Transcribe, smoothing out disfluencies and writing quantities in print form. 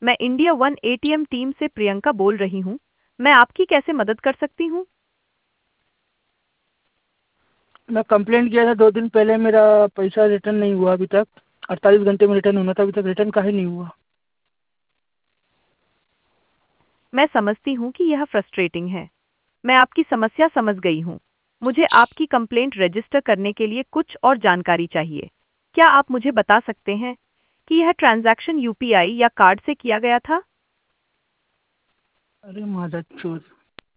मैं India one ATM team से प्रियंका बोल रही हूँ। मैं आपकी कैसे मदद कर सकती हूँ? मैं कंप्लेंट किया था 2 दिन पहले, मेरा पैसा रिटर्न नहीं हुआ अभी तक। 48 घंटे में रिटर्न होना था, अभी तक रिटर्न काहे नहीं हुआ? मैं समझती हूँ कि यह फ्रस्ट्रेटिंग है। मैं आपकी समस्या समझ गई हूँ। मुझे आपकी कंप्लेंट रजिस्टर करने के लिए कुछ और जानकारी चाहिए। क्या आप मुझे बता सकते हैं कि यह ट्रांजैक्शन यूपीआई या कार्ड से किया गया था? अरे मादरचोद!